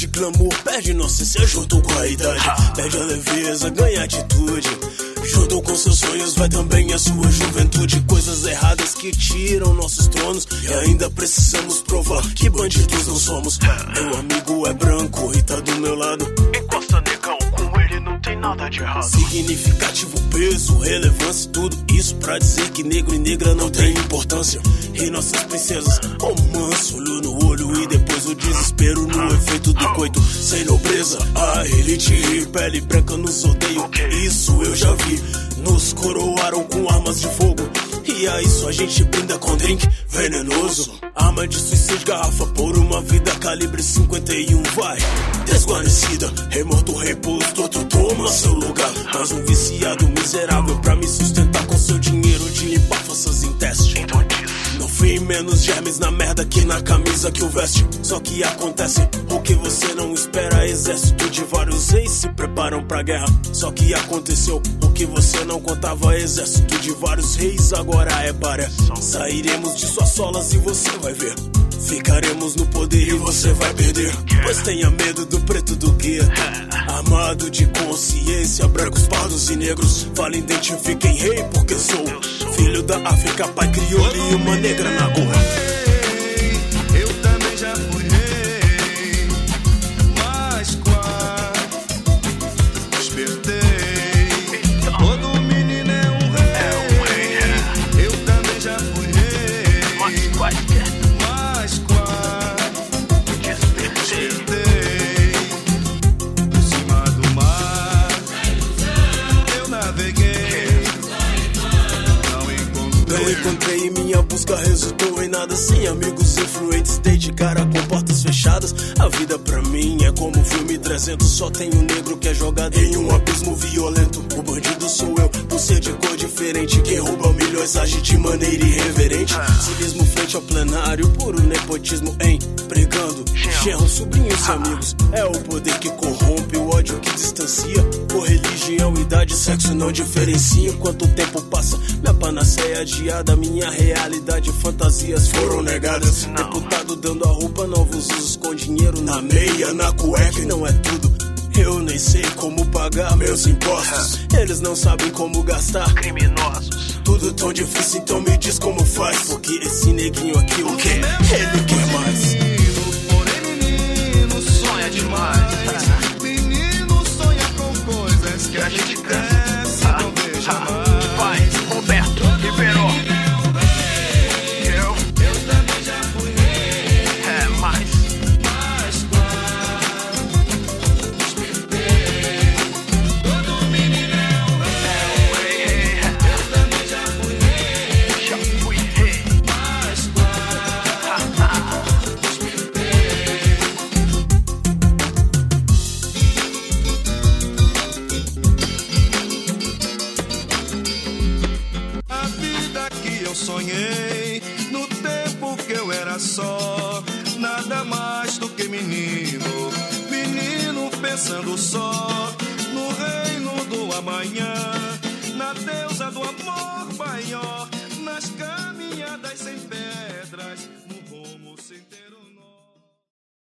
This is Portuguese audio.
perde glamour, perde inocência junto com a idade. Perde a leveza, ganha atitude. Junto com seus sonhos vai também a sua juventude. Coisas erradas que tiram nossos tronos e ainda precisamos provar que bandidos não somos. Meu amigo é branco e tá do meu lado. Encosta, negão, com ele não tem nada de errado. Significativo, peso, relevância, tudo isso pra dizer que negro e negra não tem importância. E nossas princesas, romance, olho no olho e depois o desespero no efeito do coito. Sem nobreza, a elite e pele branca nos odeia. Isso eu já vi. Nos coroaram com armas de fogo e a isso a gente brinda com drink venenoso. Arma de suicídio, garrafa por uma vida, calibre 51 vai desguarnecida. Rei morto, reposto, outro toma seu lugar. Mas um viciado miserável pra me sustentar com seu dinheiro de limpar forças em teste. No fim, menos germes na merda que na camisa que o veste. Só que acontece o que você não espera. Exército de vários reis se preparam pra guerra. Só que aconteceu o que você não contava. Exército de vários reis agora é baré. Sairemos de suas solas e você vai ver. Ficaremos no poder e você vai perder. Pois tenha medo do preto do gueto, armado de consciência, brancos, pardos e negros. Fala, identifiquem rei porque sou filho da África, pai crioulo e uma negra na gorra. Eu também já fui rei, mas quase despertei. Todo menino é um rei. Eu também já fui rei, mas quase despertei. Por cima do mar eu naveguei. Não encontrei e minha busca resultou em nada. Sem amigos influentes, dei de cara com portas fechadas. A vida pra mim é como um filme 300. Só tem um negro que é jogado em um abismo violento. O bandido sou eu, por ser de cor diferente. Quem rouba milhões age de maneira irreverente. Civismo frente ao plenário, puro nepotismo empregando genro, sobrinhos e amigos. É o poder que corrompe, o ódio que distancia. Por religião, idade, sexo não diferencia. Enquanto o tempo passa, minha panaceia adiada. Minha realidade, fantasias foram negadas. Deputado dando a roupa, novos usos com dinheiro na meia, na cueca. E não é tudo, eu nem sei como pagar meus impostos. Eles não sabem como gastar, criminosos. Tudo tão difícil, então me diz como faz. Porque esse neguinho aqui, o que? Ele quer mais. Porém menino sonha demais. Menino sonha com coisas que a gente cresce e não veja mais. Vai, Roberto Ribeiro. Eu também já fui rei. É mais. Mas quase despertei. Todo menino é um rei. Eu também já fui rei. Já fui rei. Mas quase despertei. A vida que eu sonhei no tempo que eu era só, nada mais do que menino, menino pensando só no reino do amanhã, na deusa do amor, Baió.